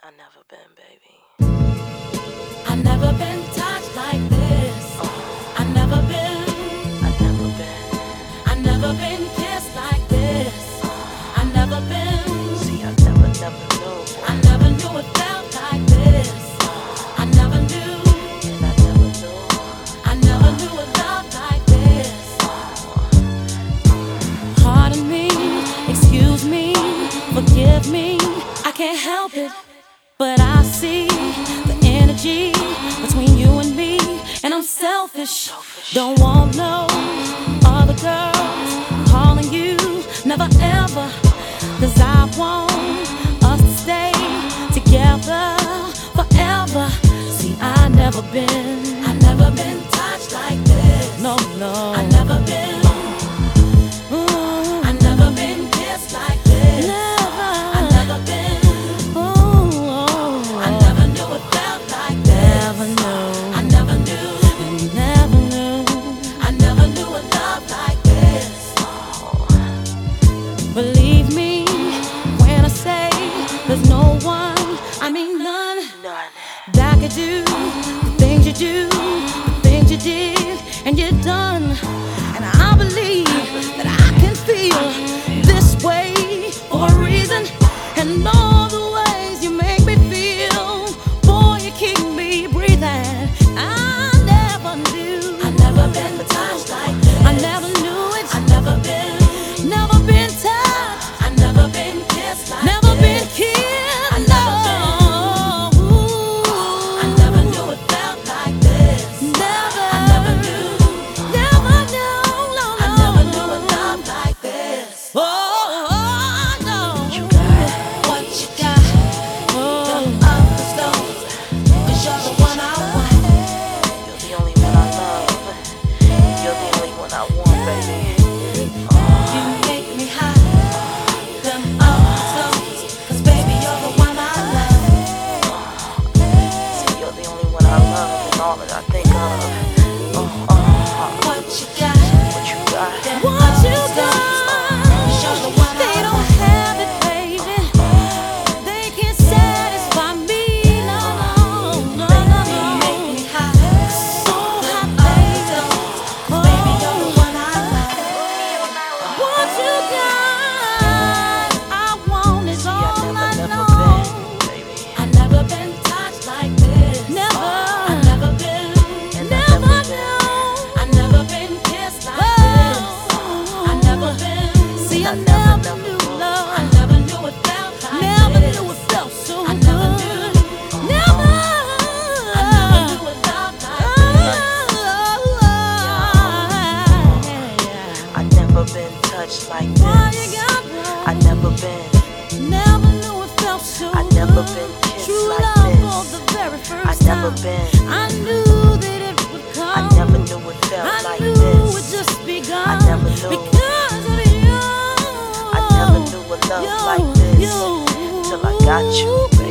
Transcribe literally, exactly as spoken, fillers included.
I never been, baby. I never been touched like this. I never been. I never been. I never been kissed like this. I never been. See, I never, never knew. I never knew it felt like this. I never knew. And I never knew. I never knew a love like this. Pardon me, excuse me, forgive me. I can't help it, but I see the energy between you and me, and I'm selfish. Don't want no other girls calling you, never ever. Cause I want us to stay together forever. See, I never been, I never been touched like this. No, no, I never been. Ooh, I never been kissed like this. Never, I never been. Ooh, I never knew it felt like this. Never knew. I never knew. Never knew. I never knew a love like this. Believe me when I say there's no one, I mean none, None. that could do the things you do, the things you did, and you're done. And I believe that I can feel this way for a reason, and all the ways you make me feel, boy, you keep me breathing. I never knew, I never been touched like this. I never knew it. I never been, never been touched. I never been kissed like never this. Been kissed. I never been. Ooh, I never knew it felt like this. Never. I never knew. Never knew. No, no. I never knew a love like this. Oh, oh, no. What you got? What you got? Them other stones, 'cause you're the one I want. You're the only one I love. You're the only one I want, baby. You make me hot. Them other stones, 'cause baby you're the one I love. See, you're the only one I love and all that I think of. Oh, oh, oh. What you got? What you got? Them what you got? 'Cause you're the one they I don't love. Have it, baby. They can't satisfy me. No, no, no, no, no. You make me hot. So hot, baby. 'Cause baby you're the one I love. What you got? I want it See, I all never, I never know. been, baby. I never been touched like this. Never. I never been. And I Never never knew. I never been kissed like this. I never been. See, I never knew love. I never knew it felt like never this. Knew it felt so I never good. Knew. Never. I never knew a love like this. I never been touched like Why you this. got I never been. Never knew it felt so I never good. been kissed True like love this. for the very first I never time. been. I knew that it would come. I never knew it felt I like knew this. it just begun. I never knew. Because of you. I never knew a love You, like this you, till I got you, baby.